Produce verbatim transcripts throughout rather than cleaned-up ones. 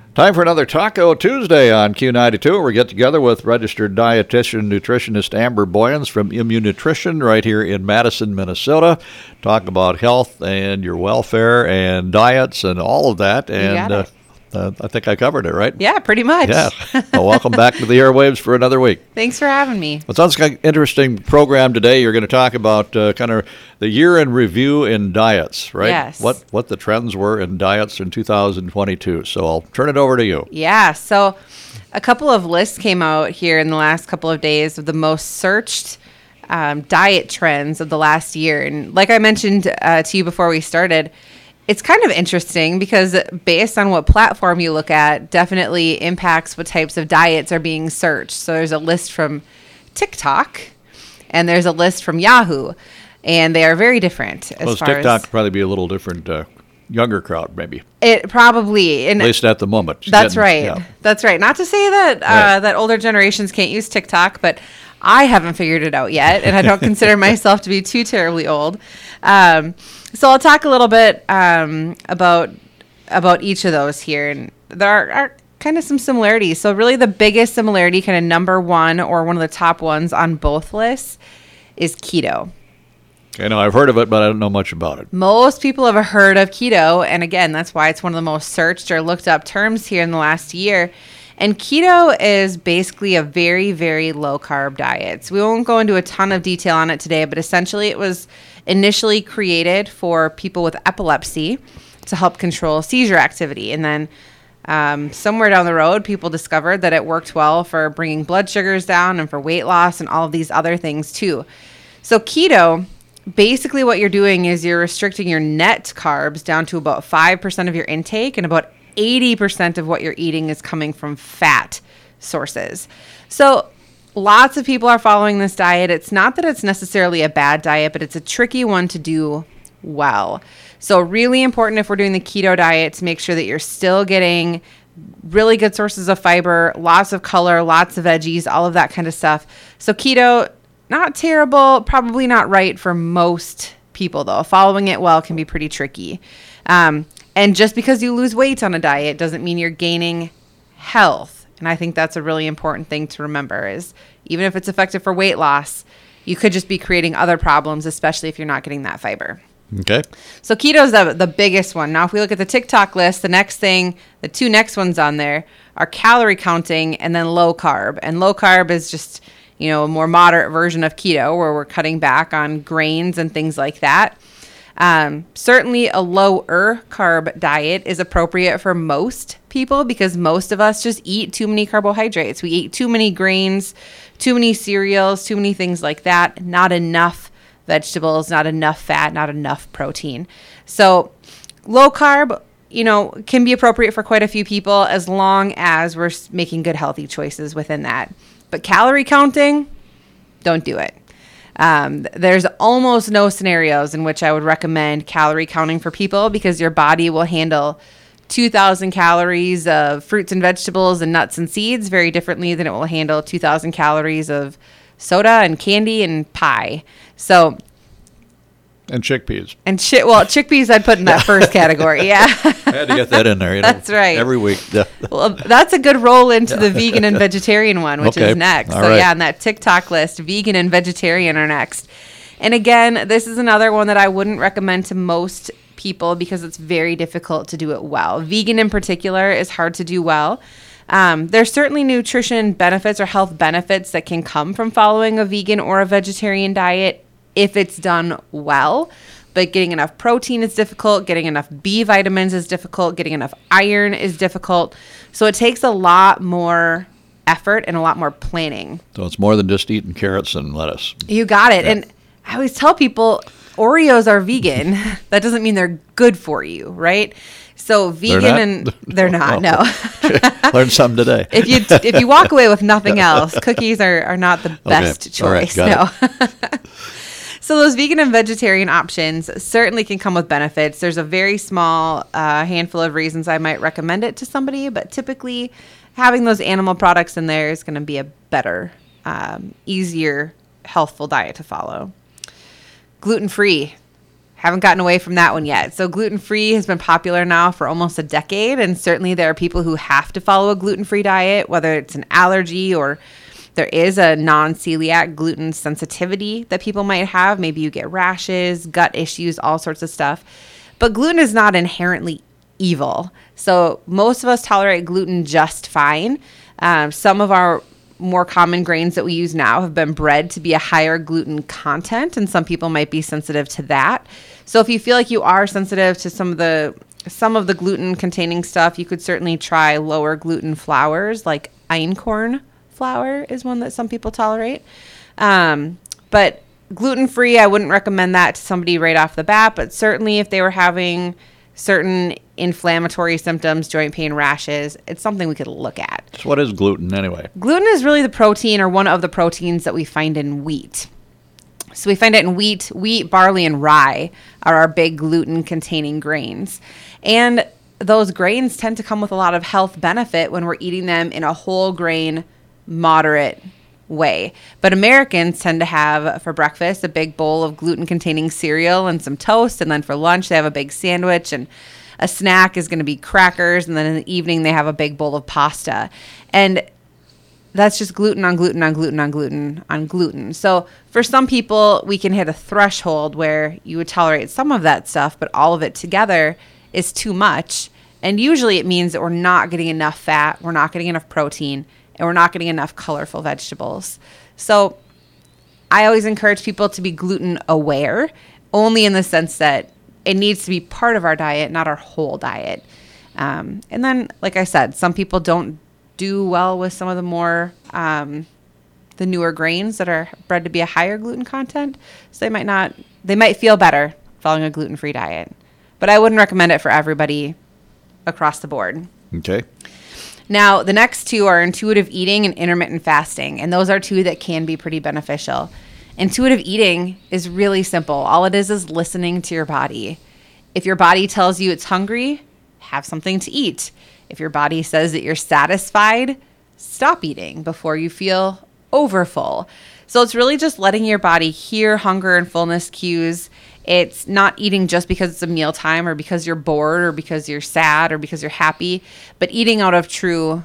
Time for another Taco Tuesday on Q ninety-two, where we get together with registered dietitian, nutritionist Amber Boyens from Immunutrition right here in Madison, Minnesota. Talk about health and your welfare and diets and all of that. And You got it. Uh, uh, I think I covered it, right? Yeah, pretty much. Yeah. Well, welcome back to the airwaves for another week. Thanks for having me. Well, it sounds like an interesting program today. You're going to talk about uh, kind of the year in review in diets, right? Yes. What what the trends were in diets in two thousand twenty-two. So I'll turn it over to you. Yeah, so a couple of lists came out here in the last couple of days of the most searched um, diet trends of the last year. And like I mentioned uh, to you before we started, it's kind of interesting because based on what platform you look at, definitely impacts what types of diets are being searched. So there's a list from TikTok and there's a list from Yahoo, and they are very different. As Well, far TikTok as would probably be a little different, uh, younger crowd maybe, it probably, and at least at the moment. It's that's getting- right. yeah. That's right. Not to say that uh, Right. that older generations can't use TikTok, but I haven't figured it out yet, and I don't consider myself to be too terribly old. Um, so I'll talk a little bit um, about about each of those here, and there are, are kind of some similarities. So really, the biggest similarity, kind of number one or one of the top ones on both lists, is keto. Okay, now I've heard of it, but I don't know much about it. Most people have heard of keto, and again, that's why it's one of the most searched or looked up terms here in the last year. And keto is basically a very, very low carb diet. So we won't go into a ton of detail on it today, but essentially it was initially created for people with epilepsy to help control seizure activity. And then um, somewhere down the road, people discovered that it worked well for bringing blood sugars down and for weight loss and all of these other things too. So keto, basically what you're doing is you're restricting your net carbs down to about five percent of your intake, and about eighty percent of what you're eating is coming from fat sources. So lots of people are following this diet. It's not that it's necessarily a bad diet, but it's a tricky one to do well. So really important if we're doing the keto diet to make sure that you're still getting really good sources of fiber, lots of color, lots of veggies, all of that kind of stuff. So keto, not terrible, probably not right for most people though. Following it well can be pretty tricky. Um, and just because you lose weight on a diet doesn't mean you're gaining health. And I think that's a really important thing to remember is even if it's effective for weight loss, you could just be creating other problems, especially if you're not getting that fiber. Okay. So keto is the, the biggest one. Now, if we look at the TikTok list, the next thing, the two next ones on there are calorie counting and then low carb. And low carb is just, you know, a more moderate version of keto where we're cutting back on grains and things like that. Um, certainly a lower carb diet is appropriate for most people because most of us just eat too many carbohydrates. We eat too many grains, too many cereals, too many things like that. Not enough vegetables, not enough fat, not enough protein. So low carb, you know, can be appropriate for quite a few people as long as we're making good healthy choices within that. But calorie counting, don't do it. Um, there's almost no scenarios in which I would recommend calorie counting for people because your body will handle two thousand calories of fruits and vegetables and nuts and seeds very differently than it will handle two thousand calories of soda and candy and pie. So, And chickpeas. and shit, well, chickpeas I'd put in that first category. Yeah. I had to get that in there. You know, That's right. Every week. Yeah. Well, that's a good roll into the vegan and vegetarian one, which Okay. is next. All So right. yeah, on that TikTok list, vegan and vegetarian are next. And again, this is another one that I wouldn't recommend to most people because it's very difficult to do it well. Vegan in particular is hard to do well. Um, there's certainly nutrition benefits or health benefits that can come from following a vegan or a vegetarian diet if it's done well. But getting enough protein is difficult. Getting enough B vitamins is difficult. Getting enough iron is difficult. So it takes a lot more effort and a lot more planning. So it's more than just eating carrots and lettuce. You got it. Yeah. And I always tell people Oreos are vegan. That doesn't mean they're good for you, right? So vegan not? and they're not. No. No. Learned something today. if you if you walk away with nothing else, cookies are, are not the best All right. choice. Got No. So those vegan and vegetarian options certainly can come with benefits. There's a very small uh, handful of reasons I might recommend it to somebody, but typically having those animal products in there is going to be a better, um, easier, healthful diet to follow. Gluten-free haven't gotten away from that one yet. So gluten-free has been popular now for almost a decade, and certainly there are people who have to follow a gluten-free diet, whether it's an allergy or there is a non-celiac gluten sensitivity that people might have. Maybe you get rashes, gut issues, all sorts of stuff. But gluten is not inherently evil. So most of us tolerate gluten just fine. Um, some of our more common grains that we use now have been bred to be a higher gluten content, and some people might be sensitive to that. So if you feel like you are sensitive to some of the some of the gluten containing stuff, you could certainly try lower gluten flours, like einkorn flour is one that some people tolerate. Um, but gluten-free, I wouldn't recommend that to somebody right off the bat, but certainly if they were having certain inflammatory symptoms, joint pain, rashes, it's something we could look at. So what is gluten anyway? Gluten is really the protein or one of the proteins that we find in wheat. So we find it in wheat, wheat, barley, and rye are our big gluten-containing grains. And those grains tend to come with a lot of health benefit when we're eating them in a whole grain, moderate way. But Americans tend to have for breakfast a big bowl of gluten-containing cereal and some toast, and then for lunch they have a big sandwich, and a snack is going to be crackers, and then in the evening they have a big bowl of pasta. And that's just gluten on gluten on gluten on gluten on gluten. So for some people, we can hit a threshold where you would tolerate some of that stuff, but all of it together is too much. And usually it means that we're not getting enough fat, we're not getting enough protein, and we're not getting enough colorful vegetables. So I always encourage people to be gluten aware, only in the sense that it needs to be part of our diet, not our whole diet. Um, and then, like I said, some people don't do well with some of the more, um, the newer grains that are bred to be a higher gluten content. So they might not, they might feel better following a gluten-free diet. But I wouldn't recommend it for everybody across the board. Okay. Now, the next two are intuitive eating and intermittent fasting, and those are two that can be pretty beneficial. Intuitive eating is really simple. All it is is listening to your body. If your body tells you it's hungry, have something to eat. If your body says that you're satisfied, stop eating before you feel overfull. So it's really just letting your body hear hunger and fullness cues. It's not eating just because it's a mealtime or because you're bored or because you're sad or because you're happy, but eating out of true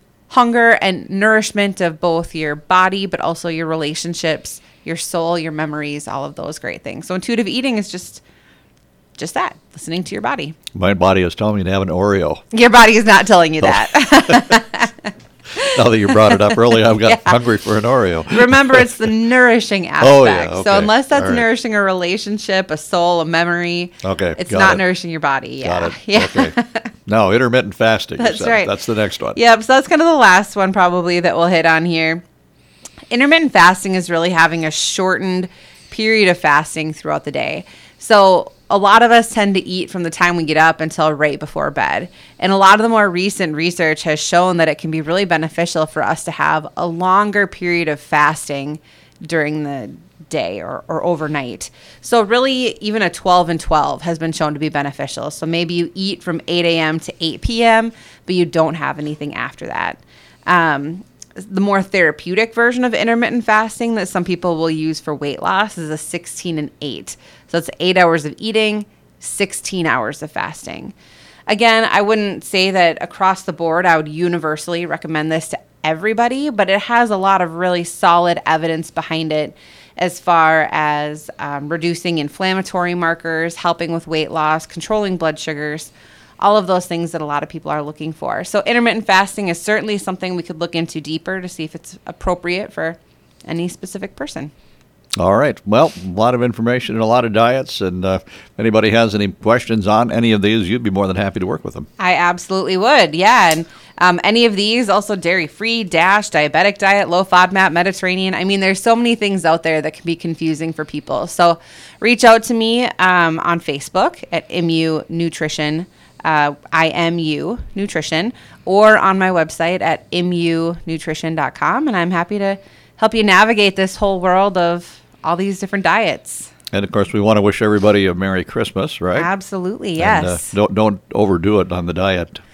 hunger and nourishment of both your body, but also your relationships, your soul, your memories, all of those great things. So intuitive eating is just just that, listening to your body. My body is telling me to have an Oreo. Your body is not telling you Oh. that. Now that you brought it up earlier, I've got Yeah. hungry for an Oreo. Remember, it's the nourishing aspect. Oh, yeah, okay. So unless that's All right. nourishing a relationship, a soul, a memory, Okay, it's got not it. nourishing your body. Yeah. Got it. Yeah. Okay. No, intermittent fasting. you That's said. right. That's the next one. Yep. So that's kind of the last one probably that we'll hit on here. Intermittent fasting is really having a shortened period of fasting throughout the day. So a lot of us tend to eat from the time we get up until right before bed. And a lot of the more recent research has shown that it can be really beneficial for us to have a longer period of fasting during the day or, or overnight. So really, even a twelve and twelve has been shown to be beneficial. So maybe you eat from eight a.m. to eight p.m., but you don't have anything after that. Um, the more therapeutic version of intermittent fasting that some people will use for weight loss is a sixteen and eight. So it's eight hours of eating, sixteen hours of fasting. Again, I wouldn't say that across the board I would universally recommend this to everybody, but it has a lot of really solid evidence behind it as far as um, reducing inflammatory markers, helping with weight loss, controlling blood sugars, all of those things that a lot of people are looking for. So intermittent fasting is certainly something we could look into deeper to see if it's appropriate for any specific person. All right. Well, a lot of information and a lot of diets. And uh, if anybody has any questions on any of these, you'd be more than happy to work with them. I absolutely would. Yeah. And um, any of these, also dairy-free, DASH, diabetic diet, low FODMAP, Mediterranean. I mean, there's so many things out there that can be confusing for people. So reach out to me um, on Facebook at M U Nutrition, uh, I M U Nutrition, or on my website at M U nutrition dot com. And I'm happy to help you navigate this whole world of all these different diets. And, of course, we want to wish everybody a Merry Christmas, right? Absolutely, And, uh, yes. don't, don't overdo it on the diet.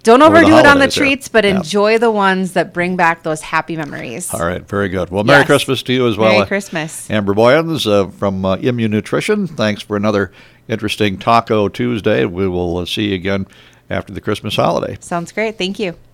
Don't over overdo it on the holidays here. treats, but Yeah. enjoy the ones that bring back those happy memories. All right, very good. Well, Merry Yes. Christmas to you as well. Merry uh, Christmas. Amber Boyens uh, from uh, Immu Nutrition. Thanks for another interesting Taco Tuesday. We will uh, see you again after the Christmas holiday. Sounds great. Thank you.